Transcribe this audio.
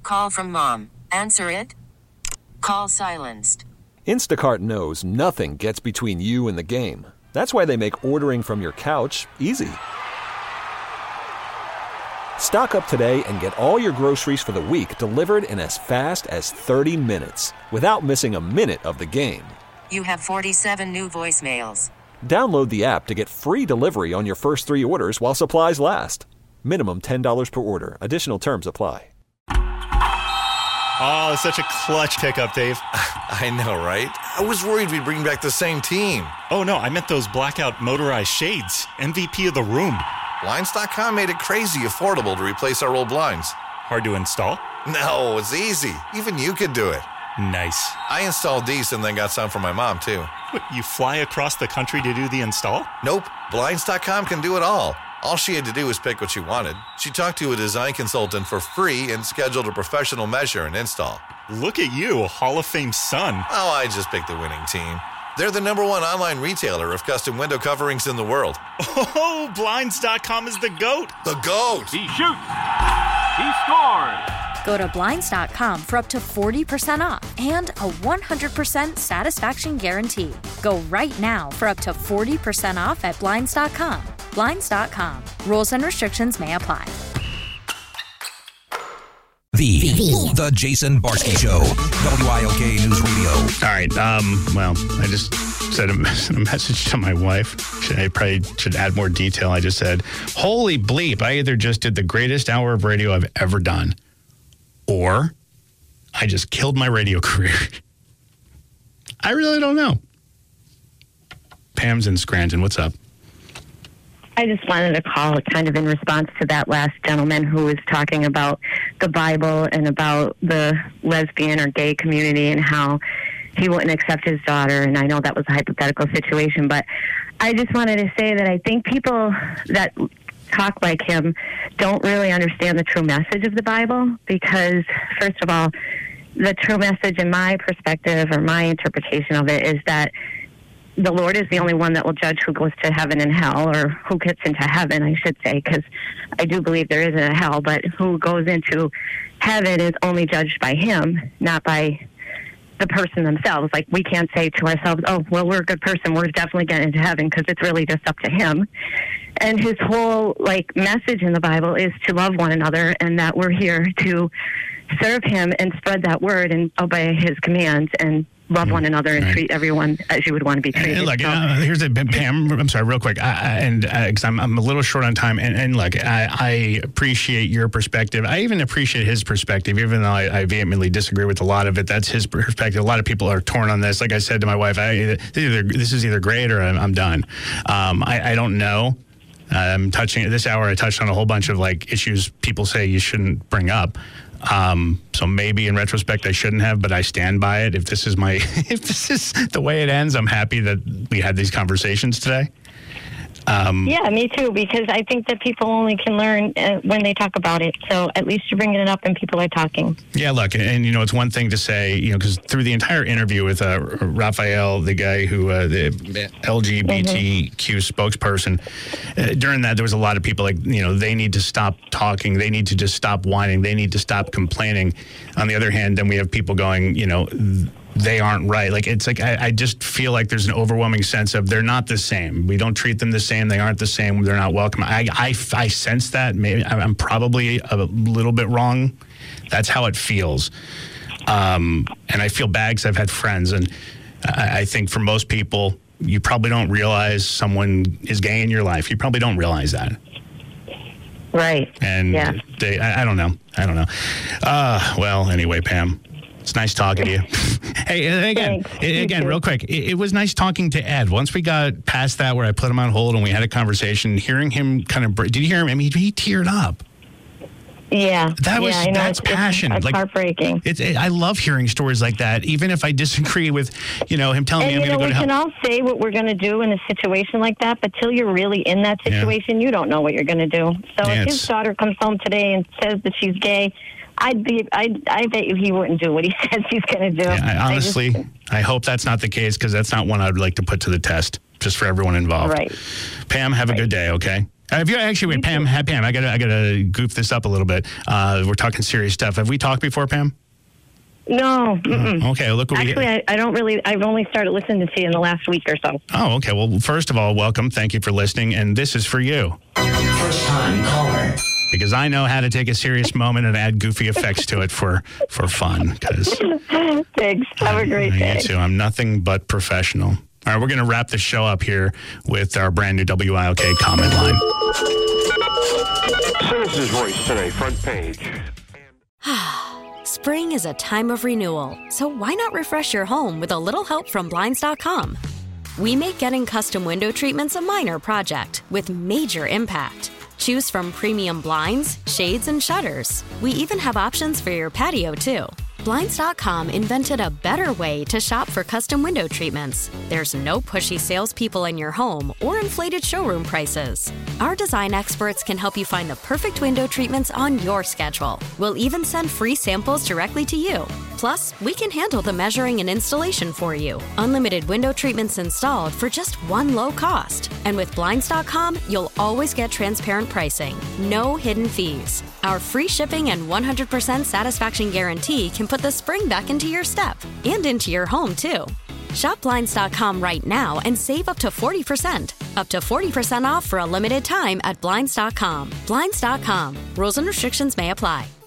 call from mom. Answer it. Call silenced. Instacart knows nothing gets between you and the game. That's why they make ordering from your couch easy. Stock up today and get all your groceries for the week delivered in as fast as 30 minutes without missing a minute of the game. You have 47 new voicemails. Download the app to get free delivery on your first 3 orders while supplies last. Minimum $10 per order. Additional terms apply. Oh, such a clutch pickup, Dave. I know, right? I was worried we'd bring back the same team. Oh, no, I meant those blackout motorized shades. MVP of the room. Blinds.com made it crazy affordable to replace our old blinds. Hard to install? No, it's easy. Even you could do it. Nice. I installed these and then got some for my mom, too. What, you fly across the country to do the install? Nope. Blinds.com can do it all. All she had to do was pick what she wanted. She talked to a design consultant for free and scheduled a professional measure and install. Look at you, Hall of Fame son. Oh, I just picked the winning team. They're the #1 online retailer of custom window coverings in the world. Oh, Blinds.com is the GOAT. The GOAT. He shoots. He scores. Go to Blinds.com for up to 40% off and a 100% satisfaction guarantee. Go right now for up to 40% off at Blinds.com. Blinds.com. Rules and restrictions may apply. The Jason Barsky Show, WILK News Radio. All right. Well, I just sent a message to my wife. I probably should add more detail. I just said, holy bleep, I either just did the greatest hour of radio I've ever done, or I just killed my radio career. I really don't know. Pam's in Scranton. What's up? I just wanted to call kind of in response to that last gentleman who was talking about the Bible and about the lesbian or gay community and how he wouldn't accept his daughter. And I know that was a hypothetical situation, but I just wanted to say that I think people that talk like him don't really understand the true message of the Bible because, first of all, the true message in my perspective or my interpretation of it is that the Lord is the only one that will judge who goes to heaven and hell, or who gets into heaven, I should say, because I do believe there isn't a hell, but who goes into heaven is only judged by him, not by the person themselves. Like, we can't say to ourselves, oh, well, we're a good person, we're definitely getting into heaven, because it's really just up to him. And his whole, message in the Bible is to love one another, and that we're here to serve him and spread that word and obey his commands and love one another and treat everyone as you would want to be treated. And look, here's Pam. I'm sorry, real quick, because I'm a little short on time. And look, I appreciate your perspective. I even appreciate his perspective, even though I vehemently disagree with a lot of it. That's his perspective. A lot of people are torn on this. Like I said to my wife, this is either great or I'm done. I don't know. This hour, I touched on a whole bunch of issues people say you shouldn't bring up. So maybe in retrospect I shouldn't have, but I stand by it. If this is the way it ends, I'm happy that we had these conversations today. Yeah, me too, because I think that people only can learn when they talk about it. So at least you're bringing it up and people are talking. Yeah, look, and it's one thing to say, because through the entire interview with Raphael, the guy who, the LGBTQ spokesperson, during that there was a lot of people they need to stop talking, they need to just stop whining, they need to stop complaining. On the other hand, then we have people going, they aren't right. I just feel like there's an overwhelming sense of they're not the same. We don't treat them the same. They aren't the same. They're not welcome. I sense that. Maybe I'm probably a little bit wrong. That's how it feels. And I feel bad because I've had friends. And I think for most people, you probably don't realize someone is gay in your life. You probably don't realize that. Right. And I don't know. Well, anyway, Pam. It's nice talking to you. Hey, again, real quick, it was nice talking to Ed. Once we got past that where I put him on hold and we had a conversation, hearing him did you hear him? I mean, he teared up. Yeah. That's passion. It's heartbreaking. I love hearing stories like that, even if I disagree with, him telling me I'm going to go to hell. We can all say what we're going to do in a situation like that, but till you're really in that situation, you don't know what you're going to do. So if his daughter comes home today and says that she's gay, I bet you he wouldn't do what he says he's going to do. Yeah, I hope that's not the case, because that's not one I'd like to put to the test, just for everyone involved. Right. Pam, have a good day, okay? Have you actually, wait, Pam, I gotta goof this up a little bit. We're talking serious stuff. Have we talked before, Pam? No. Okay, look what Actually, I don't really. I've only started listening to you in the last week or so. Oh, okay. Well, first of all, welcome. Thank you for listening. And this is for you. First time caller. Because I know how to take a serious moment and add goofy effects to it for fun. Thanks. Have a great day. You too. I'm nothing but professional. All right, we're going to wrap the show up here with our brand new WILK comment line. Citizens Voice today, front page. Spring is a time of renewal, so why not refresh your home with a little help from Blinds.com? We make getting custom window treatments a minor project with major impact. Choose from premium blinds, shades, and shutters. We even have options for your patio, too. Blinds.com invented a better way to shop for custom window treatments. There's no pushy salespeople in your home or inflated showroom prices. Our design experts can help you find the perfect window treatments on your schedule. We'll even send free samples directly to you. Plus, we can handle the measuring and installation for you. Unlimited window treatments installed for just one low cost. And with Blinds.com, you'll always get transparent pricing. No hidden fees. Our free shipping and 100% satisfaction guarantee can put the spring back into your step and into your home, too. Shop Blinds.com right now and save up to 40%. Up to 40% off for a limited time at Blinds.com. Blinds.com. Rules and restrictions may apply.